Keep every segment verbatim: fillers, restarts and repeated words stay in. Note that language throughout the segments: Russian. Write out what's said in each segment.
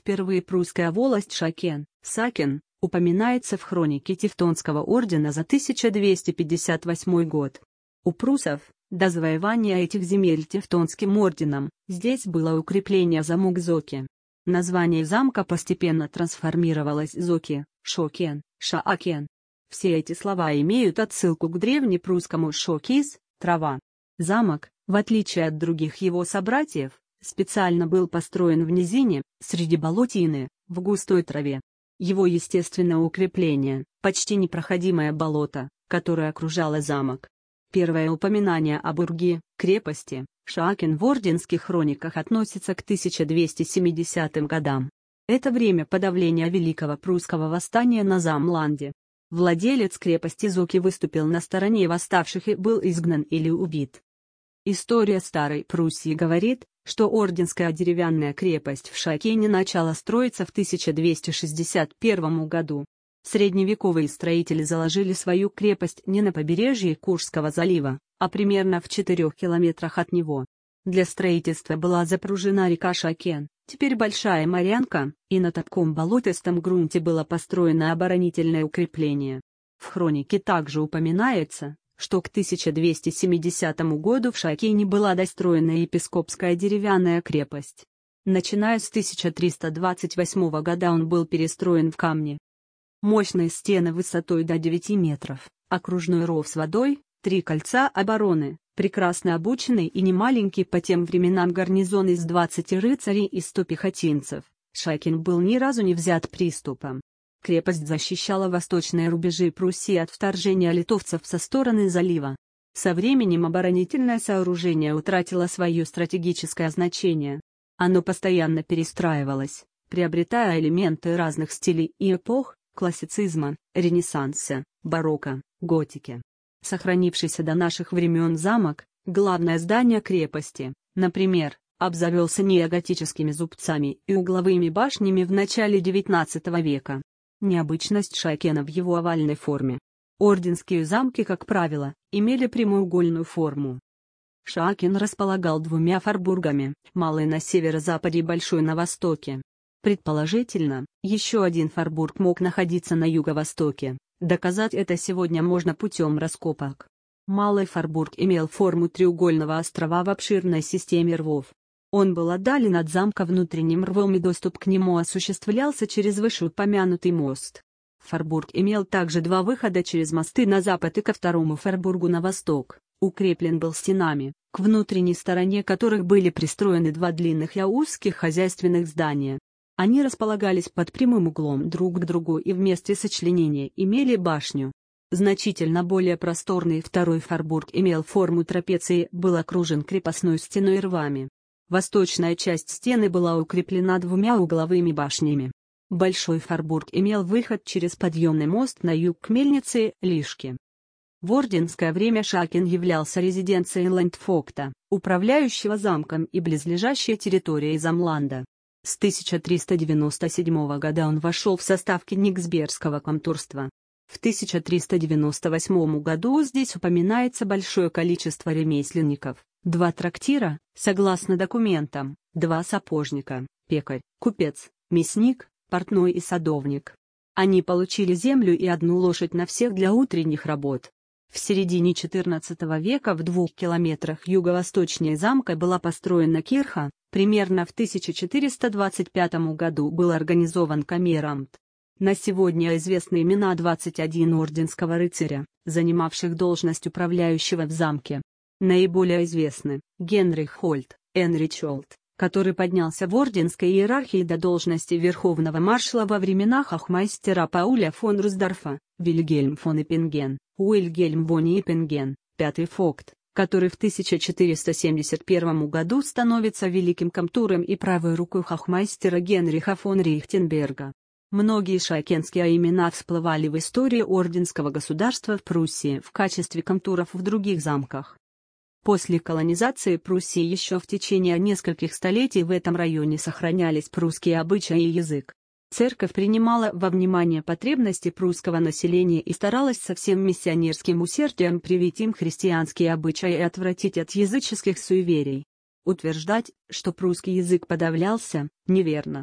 Впервые прусская волость Шакен, Сакен, упоминается в хронике Тевтонского ордена за тысяча двести пятьдесят восьмой год. У прусов, до завоевания этих земель Тевтонским орденом, здесь было укрепление замок Зоки. Название замка постепенно трансформировалось Зоки, Шокен, Шаакен. Все эти слова имеют отсылку к древнепрусскому шокис, трава. Замок, в отличие от других его собратьев, специально был построен в низине, среди болотины, в густой траве. Его естественное укрепление, почти непроходимое болото, которое окружало замок. Первое упоминание о бурге, крепости, Шаакен в орденских хрониках относится к тысяча двести семидесятым годам. Это время подавления Великого прусского восстания на Замланде. Владелец крепости Зоки выступил на стороне восставших и был изгнан или убит. История Старой Пруссии говорит, что орденская деревянная крепость в Шаакене начала строиться в тысяча двести шестьдесят первом году. Средневековые строители заложили свою крепость не на побережье Куршского залива, а примерно в четырех километрах от него. Для строительства была запружена река Шаакен, теперь Большая Морянка, и на таком болотистом грунте было построено оборонительное укрепление. В хронике также упоминается, что к тысяча двести семидесятому году в Шаакене была достроена епископская деревянная крепость. Начиная с тысяча триста двадцать восьмого года он был перестроен в камне. Мощные стены высотой до девяти метров, окружной ров с водой, три кольца обороны, прекрасно обученный и немаленький по тем временам гарнизон из двадцати рыцарей и ста пехотинцев, Шаакен был ни разу не взят приступом. Крепость защищала восточные рубежи Пруссии от вторжения литовцев со стороны залива. Со временем оборонительное сооружение утратило свое стратегическое значение. Оно постоянно перестраивалось, приобретая элементы разных стилей и эпох, классицизма, ренессанса, барокко, готики. Сохранившийся до наших времен замок, главное здание крепости, например, обзавелся неоготическими зубцами и угловыми башнями в начале девятнадцатого века. Необычность Шаакена в его овальной форме. Орденские замки, как правило, имели прямоугольную форму. Шаакен располагал двумя форбургами, малый на северо-западе и большой на востоке. Предположительно, еще один форбург мог находиться на юго-востоке. Доказать это сегодня можно путем раскопок. Малый форбург имел форму треугольного острова в обширной системе рвов. Он был отдален от замка внутренним рвом и доступ к нему осуществлялся через вышеупомянутый мост. Форбург имел также два выхода через мосты на запад и ко второму форбургу на восток, укреплен был стенами, к внутренней стороне которых были пристроены два длинных и узких хозяйственных здания. Они располагались под прямым углом друг к другу и вместе сочленения имели башню. Значительно более просторный второй форбург имел форму трапеции, был окружен крепостной стеной и рвами. Восточная часть стены была укреплена двумя угловыми башнями. Большой форбург имел выход через подъемный мост на юг к мельнице Лишке. В орденское время Шаакен являлся резиденцией ландфогта, управляющего замком и близлежащей территорией Замланда. С тысяча триста девяносто седьмого года он вошел в состав Кенигсбергского комтурства. В тысяча триста девяносто восьмом году здесь упоминается большое количество ремесленников, два трактира, согласно документам, два сапожника, пекарь, купец, мясник, портной и садовник. Они получили землю и одну лошадь на всех для утренних работ. В середине четырнадцатого века в двух километрах юго-восточнее замка была построена кирха. Примерно в тысяча четыреста двадцать пятом году был организован камерамт. На сегодня известны имена двадцати одного орденского рыцаря, занимавших должность управляющего в замке. Наиболее известны Генрих Хольт, Энрич Олд, который поднялся в орденской иерархии до должности верховного маршала во времена хохмайстера Пауля фон Русдорфа, Вильгельм фон Эппинген, Уильгельм фон Эппинген, пятый фогт, который в тысяча четыреста семьдесят первом году становится великим комтуром и правой рукой хохмайстера Генриха фон Рихтенберга. Многие шаакенские имена всплывали в истории орденского государства в Пруссии в качестве комтуров в других замках. После колонизации Пруссии еще в течение нескольких столетий в этом районе сохранялись прусские обычаи и язык. Церковь принимала во внимание потребности прусского населения и старалась со всем миссионерским усердием привить им христианские обычаи и отвратить от языческих суеверий. Утверждать, что прусский язык подавлялся, неверно.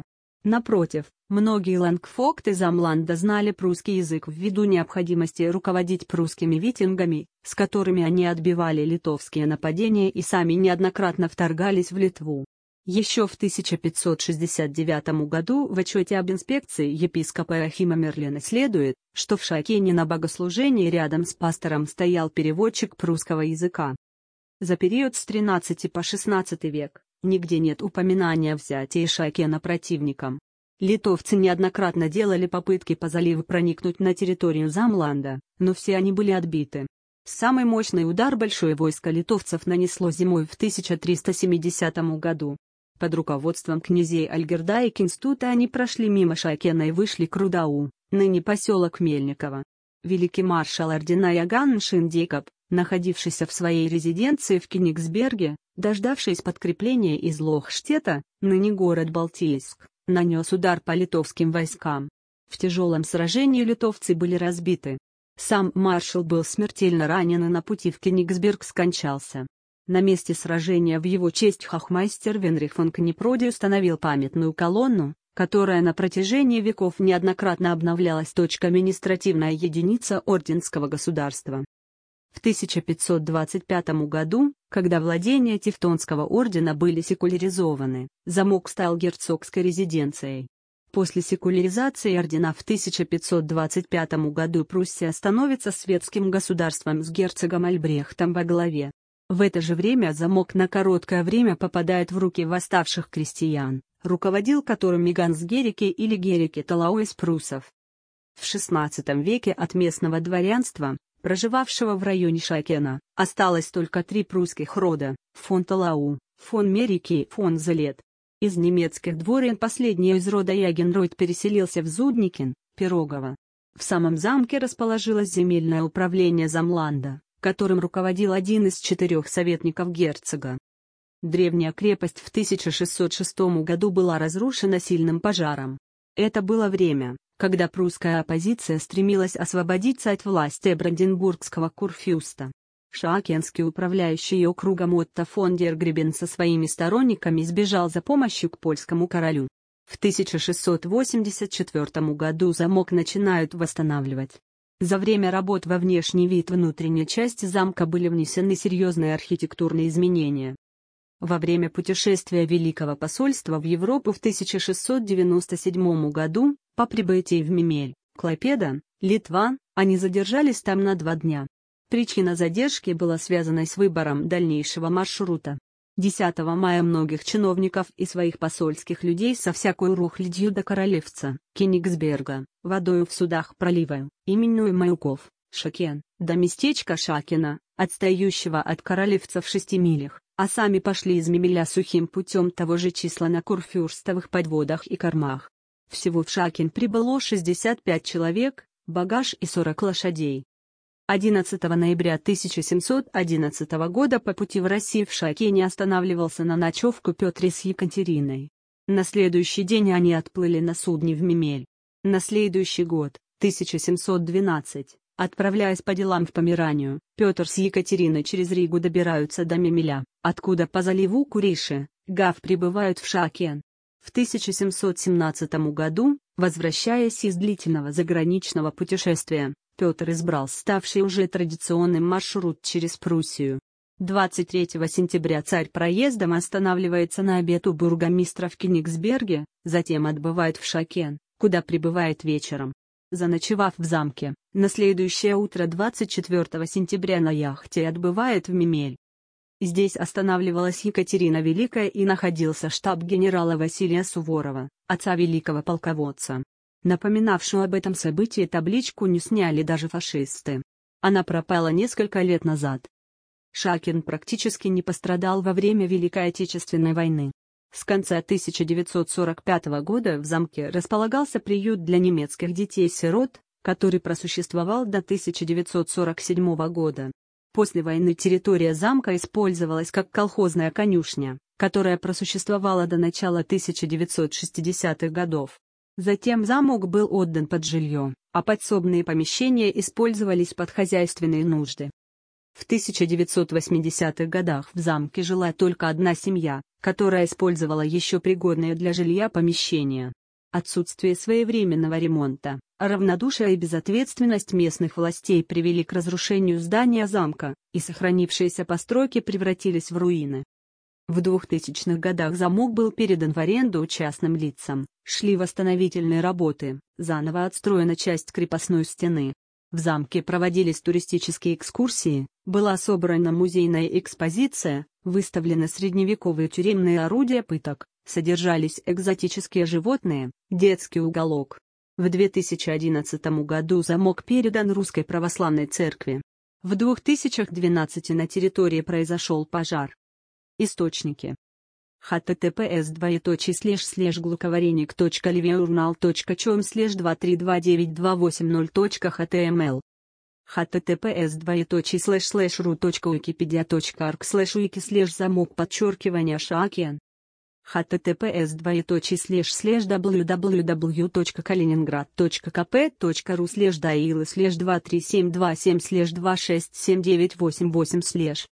Напротив, многие лангфогты Замланда знали прусский язык ввиду необходимости руководить прусскими митингами, с которыми они отбивали литовские нападения и сами неоднократно вторгались в Литву. Еще в тысяча пятьсот шестьдесят девятом году в отчете об инспекции епископа Иоахима Мерлина следует, что в Шаакене на богослужении рядом с пастором стоял переводчик прусского языка. За период с тринадцатого по шестнадцатый век нигде нет упоминания о взятии Шаакена противником. Литовцы неоднократно делали попытки по заливу проникнуть на территорию Замланда, но все они были отбиты. Самый мощный удар большое войско литовцев нанесло зимой в тысяча триста семидесятом году. Под руководством князей Альгерда и Кинстута они прошли мимо Шаакена и вышли к Рудау, ныне поселок Мельниково. Великий маршал ордена Иоганн Шиндейкоп, находившийся в своей резиденции в Кёнигсберге, дождавшись подкрепления из Лохштета, ныне город Балтийск, нанес удар по литовским войскам. В тяжелом сражении литовцы были разбиты. Сам маршал был смертельно ранен и на пути в Кёнигсберг скончался. На месте сражения в его честь хохмайстер Венрих фон Кнепроди установил памятную колонну, которая на протяжении веков неоднократно обновлялась. Административная единица Орденского государства. В тысяча пятьсот двадцать пятом году, когда владения Тевтонского ордена были секуляризованы, замок стал герцогской резиденцией. После секуляризации ордена в тысяча пятьсот двадцать пятом году Пруссия становится светским государством с герцогом Альбрехтом во главе. В это же время замок на короткое время попадает в руки восставших крестьян, руководил которыми Ганс Герике или Герике Талау из пруссов. В шестнадцатом веке от местного дворянства, проживавшего в районе Шаакена, осталось только три прусских рода – фон Талау, фон Мерике и фон Залет. Из немецких дворян последний из рода Ягенройд переселился в Зудникин, Пирогово. В самом замке расположилось земельное управление Замланда, которым руководил один из четырех советников герцога. Древняя крепость в тысяча шестьсот шестом году была разрушена сильным пожаром. Это было время, когда прусская оппозиция стремилась освободиться от власти бранденбургского курфюрста. Шаакенский управляющий округом Отто фон дер Гребен со своими сторонниками сбежал за помощью к польскому королю. В тысяча шестьсот восемьдесят четвёртом году замок начинают восстанавливать. За время работ во внешний вид внутренней части замка были внесены серьезные архитектурные изменения. Во время путешествия Великого посольства в Европу в тысяча шестьсот девяносто седьмом году, по прибытии в Мемель, Клайпеда, Литва, они задержались там на два дня. Причина задержки была связана с выбором дальнейшего маршрута. десятого мая многих чиновников и своих посольских людей со всякой рухлядью до королевца, Кёнигсберга, водою в судах пролива, именную Маюков, Шакен, до местечка Шаакена, отстающего от королевца в шести милях, а сами пошли из Мемеля сухим путем того же числа на курфюрстовых подводах и кормах. Всего в Шаакен прибыло шестьдесят пять человек, багаж и сорок лошадей. одиннадцатого ноября тысяча семьсот одиннадцатого года по пути в Россию в Шаакене останавливался на ночевку Петр с Екатериной. На следующий день они отплыли на судне в Мемель. На следующий год, тысяча семьсот двенадцатый, отправляясь по делам в Померанию, Петр с Екатериной через Ригу добираются до Мемеля, откуда по заливу Куриши, Гав прибывают в Шаакен. В тысяча семьсот семнадцатом году, возвращаясь из длительного заграничного путешествия, Петр избрал ставший уже традиционным маршрут через Пруссию. двадцать третьего сентября царь проездом останавливается на обед у бургомистра в Кёнигсберге, затем отбывает в Шаакен, куда прибывает вечером. Заночевав в замке, на следующее утро двадцать четвёртого сентября на яхте отбывает в Мемель. Здесь останавливалась Екатерина Великая и находился штаб генерала Василия Суворова, отца великого полководца. Напоминавшую об этом событии табличку не сняли даже фашисты. Она пропала несколько лет назад. Шаакен практически не пострадал во время Великой Отечественной войны. С конца тысяча девятьсот сорок пятого года в замке располагался приют для немецких детей-сирот, который просуществовал до тысяча девятьсот сорок седьмого года. После войны территория замка использовалась как колхозная конюшня, которая просуществовала до начала тысяча девятьсот шестидесятых годов. Затем замок был отдан под жилье, а подсобные помещения использовались под хозяйственные нужды. В тысяча девятьсот восьмидесятых годах в замке жила только одна семья, которая использовала еще пригодные для жилья помещения. Отсутствие своевременного ремонта, равнодушие и безответственность местных властей привели к разрушению здания замка, и сохранившиеся постройки превратились в руины. В двухтысячных годах замок был передан в аренду частным лицам, шли восстановительные работы, заново отстроена часть крепостной стены. В замке проводились туристические экскурсии, была собрана музейная экспозиция, выставлены средневековые тюремные орудия пыток, содержались экзотические животные, детский уголок. В две тысячи одиннадцатом году замок передан Русской Православной Церкви. В две тысячи двенадцатом на территории произошел пожар. Источники. https двоеточие слэш слэш глуковареник точка левиурнал точка чом слэш два три два девять два восемь ноль точка html https двоеточие слэш слэш ру точка википедия точка орг слэш вики слэш замок подчеркивание шаакен https двоеточие слэш слэш www точка калининград точка кп точка ру слэш даилы слэш два три семь два семь слэш два шесть семь девять восемь восемь слэш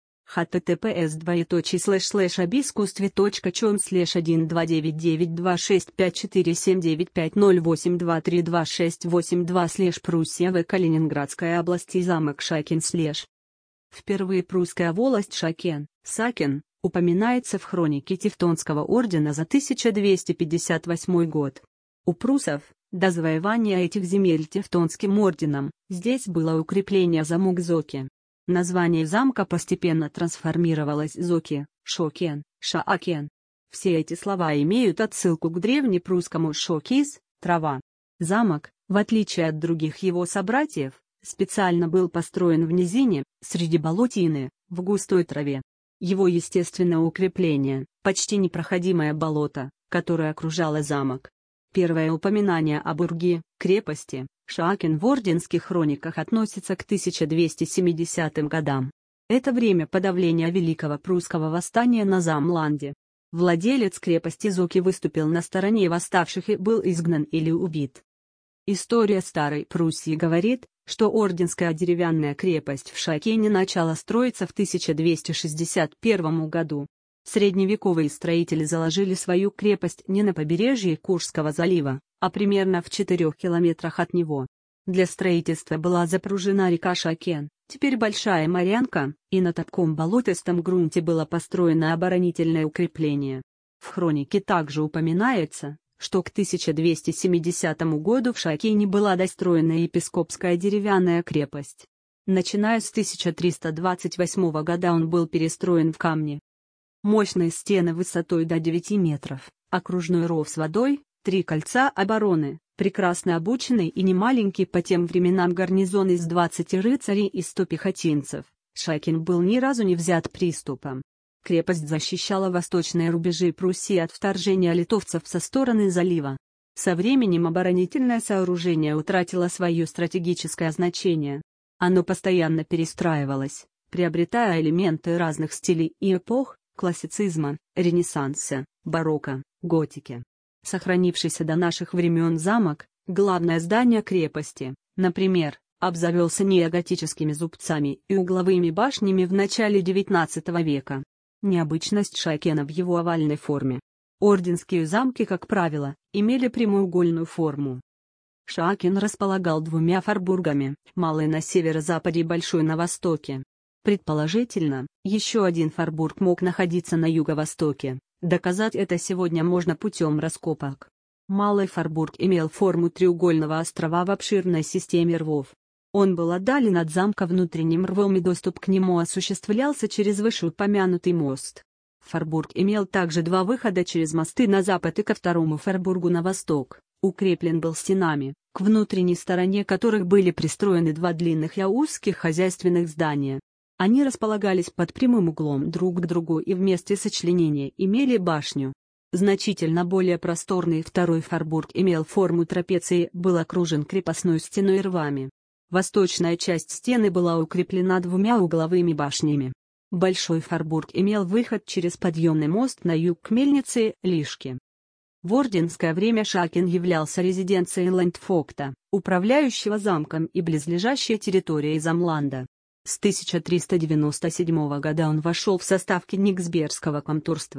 https двоеточие слэш слэш обискустве точка чом слэш один два девять девять два шесть пять четыре семь девять пять ноль восемь два три два шесть восемь два слэш Пруссия в Калининградская область и замок Шакен слэш. Впервые прусская волость Шакен, Сакен, упоминается в хронике Тевтонского ордена за тысяча двести пятьдесят восьмой год. У прусов, до завоевания этих земель Тевтонским орденом, здесь было укрепление замок Зоки. Название замка постепенно трансформировалось Зоки, Шокен, Шаакен. Все эти слова имеют отсылку к древнепрусскому шокис, трава. Замок, в отличие от других его собратьев, специально был построен в низине, среди болотины, в густой траве. Его естественное укрепление, почти непроходимое болото, которое окружало замок. Первое упоминание об Урги, крепости, Шаакен в орденских хрониках относится к тысяча двести семидесятым годам. Это время подавления Великого прусского восстания на Замланде. Владелец крепости Зоки выступил на стороне восставших и был изгнан или убит. История Старой Пруссии говорит, что орденская деревянная крепость в Шаакене начала строиться в тысяча двести шестьдесят первом году. Средневековые строители заложили свою крепость не на побережье Куршского залива, а примерно в четырех километрах от него. Для строительства была запружена река Шаакен, теперь Большая Морянка, и на таком болотистом грунте было построено оборонительное укрепление. В хронике также упоминается, что к тысяча двести семидесятому году в Шаакене была достроена епископская деревянная крепость. Начиная с тысяча триста двадцать восьмого года он был перестроен в камне. Мощные стены высотой до девяти метров, окружной ров с водой, три кольца обороны, прекрасно обученный и немаленький по тем временам гарнизон из двадцати рыцарей и ста пехотинцев, Шаакен был ни разу не взят приступом. Крепость защищала восточные рубежи Пруссии от вторжения литовцев со стороны залива. Со временем оборонительное сооружение утратило свое стратегическое значение. Оно постоянно перестраивалось, приобретая элементы разных стилей и эпох, классицизма, ренессанса, барокко, готики. Сохранившийся до наших времен замок, главное здание крепости, например, обзавелся неоготическими зубцами и угловыми башнями в начале девятнадцатого века. Необычность Шаакена в его овальной форме. Орденские замки, как правило, имели прямоугольную форму. Шаакен располагал двумя форбургами, малый на северо-западе и большой на востоке. Предположительно, еще один форбург мог находиться на юго-востоке. Доказать это сегодня можно путем раскопок. Малый форбург имел форму треугольного острова в обширной системе рвов. Он был отдален от замка внутренним рвом и доступ к нему осуществлялся через вышеупомянутый мост. Форбург имел также два выхода через мосты на запад и ко второму форбургу на восток, укреплен был стенами, к внутренней стороне которых были пристроены два длинных и узких хозяйственных здания. Они располагались под прямым углом друг к другу и вместе сочленения имели башню. Значительно более просторный второй форбург имел форму трапеции, был окружен крепостной стеной и рвами. Восточная часть стены была укреплена двумя угловыми башнями. Большой форбург имел выход через подъемный мост на юг к мельнице Лишки. В орденское время Шаакен являлся резиденцией ландфогта, управляющего замком и близлежащей территорией Замланда. С тысяча триста девяносто седьмого года он вошел в состав Кенигсбергского комтурства.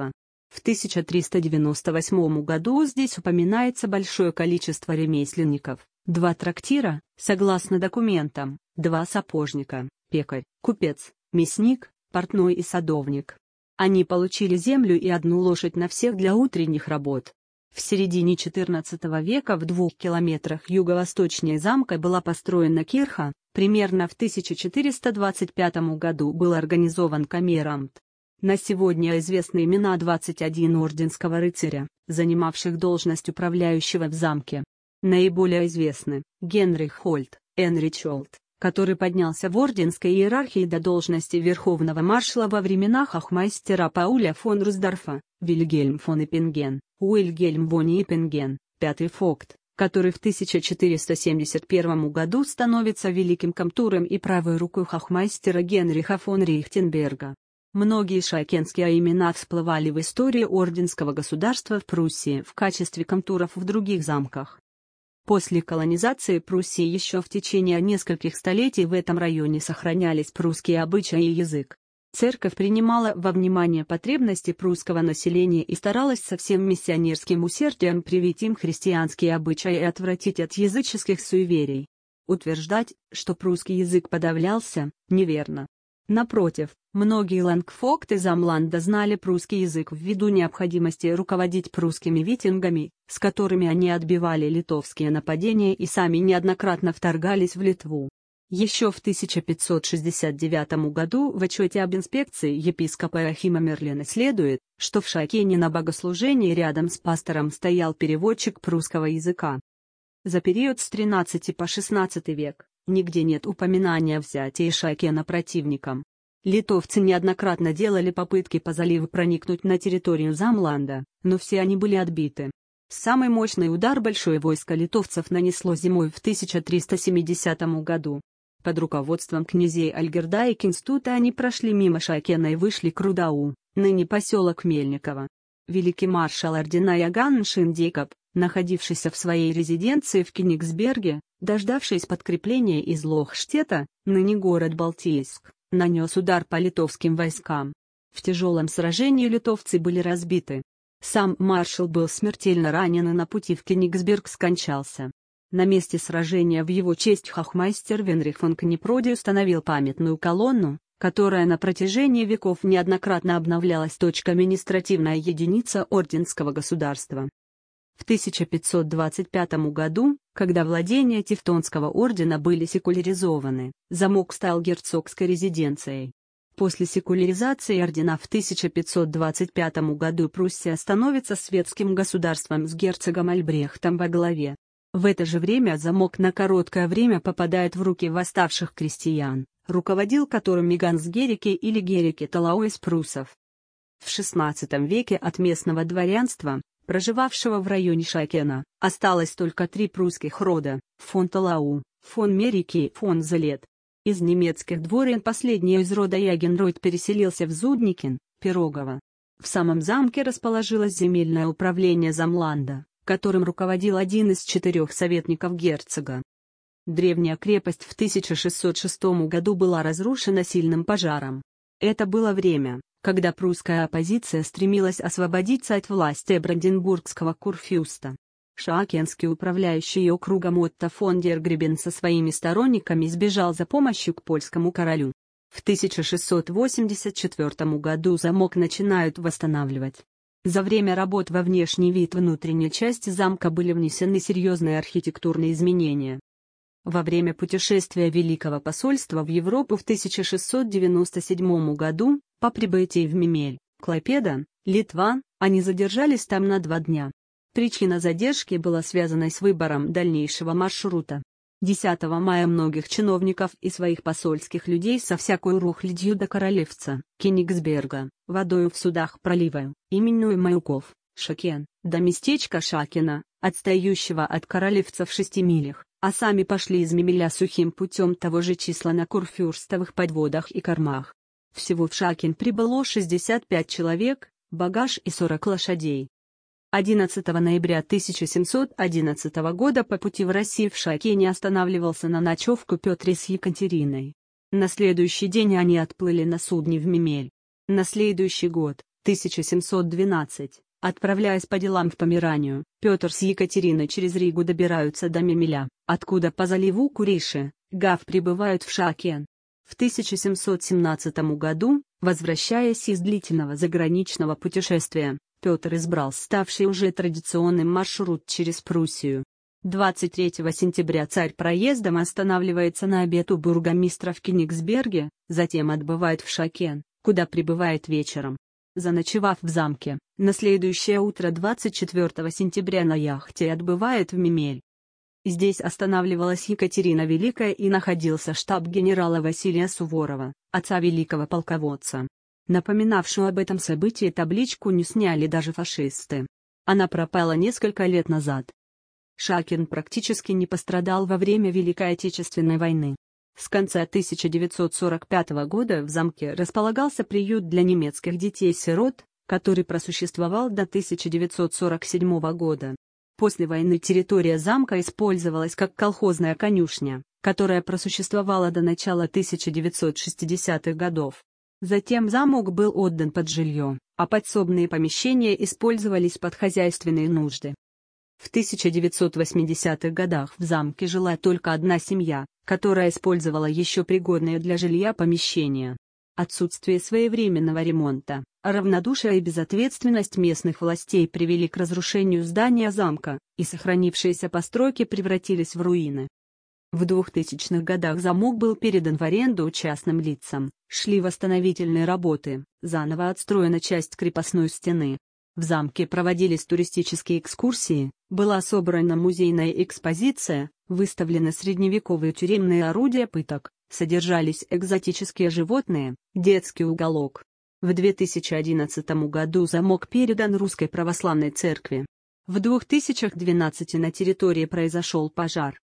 В тысяча триста девяносто восьмом году здесь упоминается большое количество ремесленников, два трактира, согласно документам, два сапожника, пекарь, купец, мясник, портной и садовник. Они получили землю и одну лошадь на всех для утренних работ. В середине четырнадцатого века в двух километрах юго-восточнее замка была построена кирха, примерно в тысяча четыреста двадцать пятом году был организован камерамт. На сегодня известны имена двадцати одного орденского рыцаря, занимавших должность управляющего в замке. Наиболее известны Генрих Хольт, Энрич Олд, который поднялся в орденской иерархии до должности верховного маршала во времена хохмайстера Пауля фон Русдорфа, Вильгельм фон Эппинген, Уильгельм фон Эппинген, пятый фогт, который в тысяча четыреста семьдесят первом году становится великим комтуром и правой рукой хохмайстера Генриха фон Рихтенберга. Многие шайкенские имена всплывали в истории орденского государства в Пруссии в качестве комтуров в других замках. После колонизации Пруссии еще в течение нескольких столетий в этом районе сохранялись прусские обычаи и язык. Церковь принимала во внимание потребности прусского населения и старалась со всем миссионерским усердием привить им христианские обычаи и отвратить от языческих суеверий. Утверждать, что прусский язык подавлялся, неверно. Напротив, многие лангфогты замланда знали прусский язык ввиду необходимости руководить прусскими витингами, с которыми они отбивали литовские нападения и сами неоднократно вторгались в Литву. Еще в тысяча пятьсот шестьдесят девятом году в отчете об инспекции епископа Иоахима Мерлина следует, что в Шайкене на богослужении рядом с пастором стоял переводчик прусского языка. За период с тринадцатого по шестнадцатый век нигде нет упоминания о взятии Шайкена противником. Литовцы неоднократно делали попытки по заливу проникнуть на территорию замланда, но все они были отбиты. Самый мощный удар большое войско литовцев нанесло зимой в тысяча триста семидесятом году. Под руководством князей Альгерда и Кинстута они прошли мимо Шайкена и вышли к Рудау, ныне поселок Мельниково. Великий маршал ордена Иоганн Шиндейкоп, находившийся в своей резиденции в Кёнигсберге, дождавшись подкрепления из Лохштета, ныне город Балтийск, нанес удар по литовским войскам. В тяжелом сражении литовцы были разбиты. Сам маршал был смертельно ранен и на пути в Кёнигсберг скончался. На месте сражения в его честь хохмайстер Венрих фон Кнепроди установил памятную колонну, которая на протяжении веков неоднократно обновлялась. Административная единица орденского государства. В тысяча пятьсот двадцать пятом году, когда владения Тевтонского ордена были секуляризованы, замок стал герцогской резиденцией. После секуляризации ордена в тысяча пятьсот двадцать пятом году Пруссия становится светским государством с герцогом Альбрехтом во главе. В это же время замок на короткое время попадает в руки восставших крестьян, руководил которыми Ганс Герике или Герике Талау из пруссов. В шестнадцатом веке от местного дворянства, проживавшего в районе Шайкена, осталось только три прусских рода – фон Талау, фон Мерике и фон Залет. Из немецких дворян последний из рода Ягенройд переселился в Зудникин, Пирогово. В самом замке расположилось земельное управление замланда, которым руководил один из четырех советников герцога. Древняя крепость в тысяча шестьсот шестом году была разрушена сильным пожаром. Это было время, когда прусская оппозиция стремилась освободиться от власти бранденбургского курфюрста. Шаакенский управляющий округом Отто фон дер Гребен со своими сторонниками сбежал за помощью к польскому королю. В тысяча шестьсот восемьдесят четвёртом году замок начинают восстанавливать. За время работ во внешний вид внутренней части замка были внесены серьезные архитектурные изменения. Во время путешествия Великого посольства в Европу в тысяча шестьсот девяносто седьмом году, по прибытии в Мемель, Клайпеда, Литва, они задержались там на два дня. Причина задержки была связана с выбором дальнейшего маршрута. десятого мая многих чиновников и своих посольских людей со всякой рухлядью до королевца, Кёнигсберга, водою в судах пролива, именную Маюков, Шакен, до местечка Шакена, отстающего от королевца в шести милях, а сами пошли из Мемеля сухим путем того же числа на курфюрстовых подводах и кормах. Всего в Шакен прибыло шестьдесят пять человек, багаж и сорок лошадей. одиннадцатого ноября тысяча семьсот одиннадцатого года по пути в Россию в Шайкене останавливался на ночевку Петр с Екатериной. На следующий день они отплыли на судне в Мемель. На следующий год, тысяча семьсот двенадцать. Отправляясь по делам в Померанию, Петр с Екатериной через Ригу добираются до Мемеля, откуда по заливу Куриши, Гав прибывают в Шаакен. В тысяча семьсот семнадцатом году, возвращаясь из длительного заграничного путешествия, Петр избрал ставший уже традиционным маршрут через Пруссию. двадцать третьего сентября царь проездом останавливается на обед у бургомистра в Кенигсберге, затем отбывает в Шаакен, куда прибывает вечером. Заночевав в замке, на следующее утро двадцать четвёртого сентября на яхте отбывает в Мемель. Здесь останавливалась Екатерина Великая и находился штаб генерала Василия Суворова, отца великого полководца. Напоминавшую об этом событии табличку не сняли даже фашисты. Она пропала несколько лет назад. Шаакен практически не пострадал во время Великой Отечественной войны. С конца тысяча девятьсот сорок пятого года в замке располагался приют для немецких детей-сирот, который просуществовал до тысяча девятьсот сорок седьмого года. После войны территория замка использовалась как колхозная конюшня, которая просуществовала до начала тысяча девятьсот шестидесятых годов. Затем замок был отдан под жилье, а подсобные помещения использовались под хозяйственные нужды. В тысяча девятьсот восьмидесятых годах в замке жила только одна семья, которая использовала еще пригодные для жилья помещения. Отсутствие своевременного ремонта, равнодушие и безответственность местных властей привели к разрушению здания замка, и сохранившиеся постройки превратились в руины. В двухтысячных годах замок был передан в аренду частным лицам, шли восстановительные работы, заново отстроена часть крепостной стены. В замке проводились туристические экскурсии, была собрана музейная экспозиция, выставлены средневековые тюремные орудия пыток, содержались экзотические животные, детский уголок. В две тысячи одиннадцатом году замок передан Русской Православной Церкви. В две тысячи двенадцатом на территории произошел пожар,